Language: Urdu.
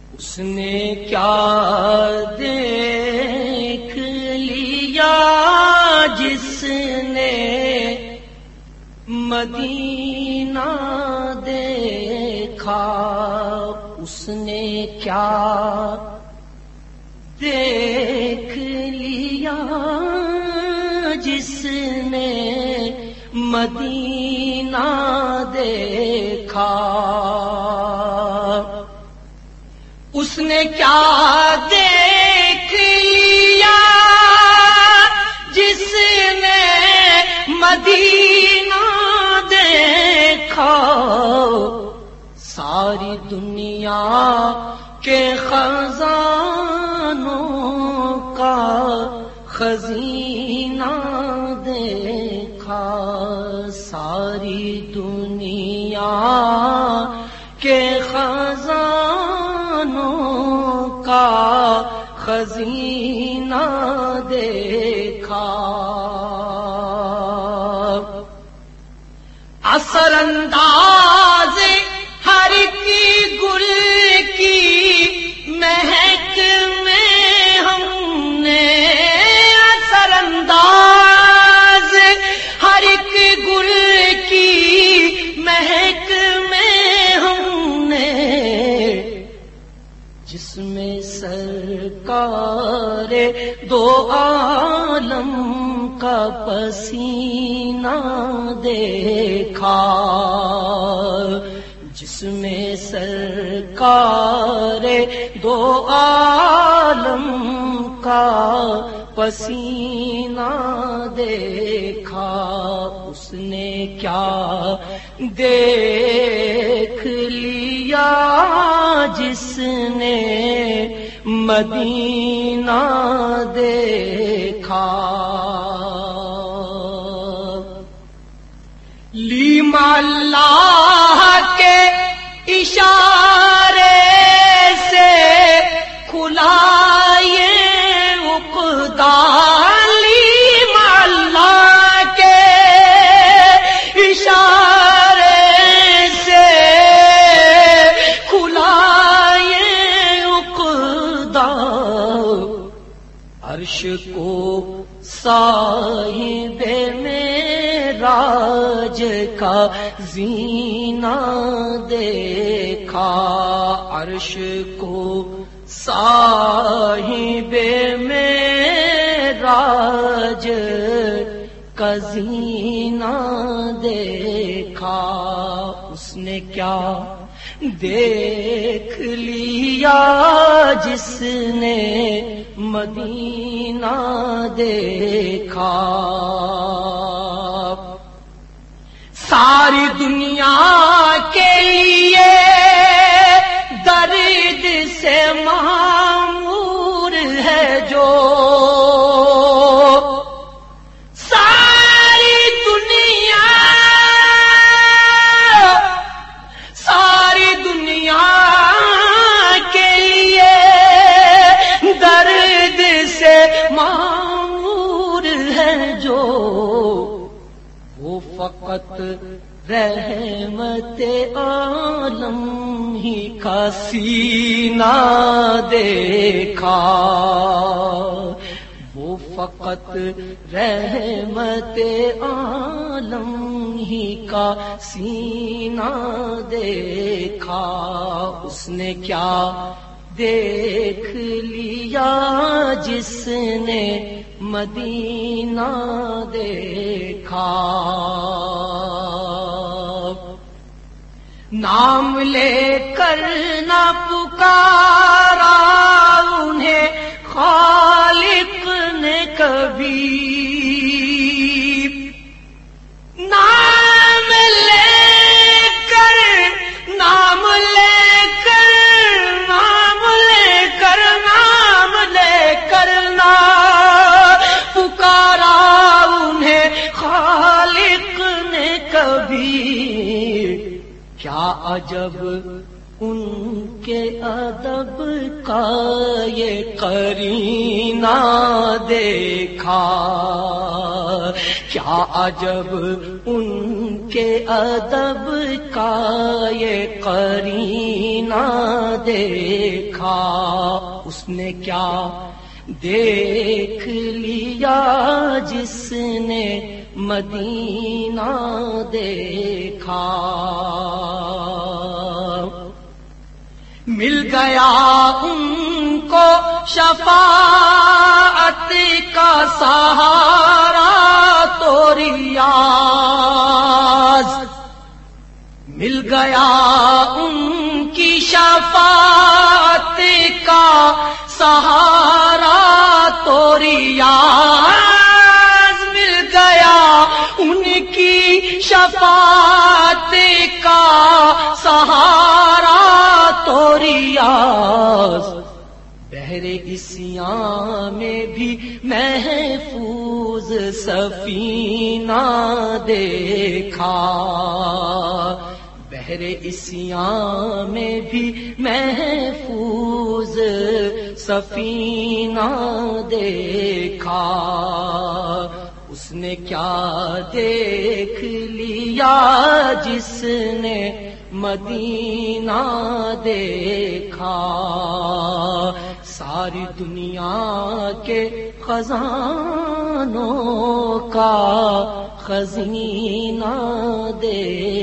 اس نے کیا دیکھ لیا جس نے مدینہ دیکھا؟ اس نے کیا دیکھ لیا جس نے مدینہ دیکھا؟ اس نے کیا دیکھ لیا جس نے مدینہ دیکھا؟ ساری دنیا کے خزانوں کا خزینہ دیکھا؟ ساری دنیا کے خزانوں کا خزینہ دیکھا؟ اثر انداز ہر کی گل کی مہک میں ہم نے، اثر انداز ہر کی گل کی مہک میں ہم نے، جس میں سرکار دو عالم کا پسینہ دیکھا؟ جس میں سرکار دو عالم کا پسینہ دیکھا؟ اس نے کیا دیکھ لیا جس نے مدینہ دیکھا؟ لیم اللہ کے اشارے سے کھلا یہ عقدہ، لیم اللہ کے اشارے سے کھلا یہ عقدہ، عرش کو صاحب معراج کا زینہ دیکھا؟ عرش کو صاحب معراج کا زینہ دیکھا؟ اس نے کیا دیکھ لیا جس نے مدینہ دیکھا؟ ساری دنیا کے لیے درد سے معمور ہے جو، ساری دنیا کے لیے درد سے معمور ہے جو، وہ فقط رحمت عالم ہی کا سینہ دیکھا؟ وہ فقط رحمت عالم ہی کا سینہ دیکھا؟ اس نے کیا دیکھ لیا جس نے مدینہ دیکھا؟ نام لے کر نہ پکارا انہیں خالق نے کبھی، نام لے کر نہ پکارا انہیں خالق نے کبھی، کیا عجب ان کے ادب کا یہ قرینہ دیکھا؟ کیا عجب ان کے ادب کا یہ قرینہ دیکھا، اس نے کیا دیکھ لیا جس نے مدینہ دیکھا۔ مل گیا ان کو شفاعت کا سہارا تو ریاض، مل گیا ان کی شفاعت کا سہارا تو ریاض، مل گیا ان کی شفاعت کا سہارا تو ریاض، بحر عصیاں میں بھی محفوظ سفینہ دیکھا، بحر عصیاں میں بھی محفوظ سفینہ دیکھا۔ اس نے کیا دیکھ لیا جس نے مدینہ دیکھا، ساری دنیا کے خزانوں کا خزینہ دیکھا۔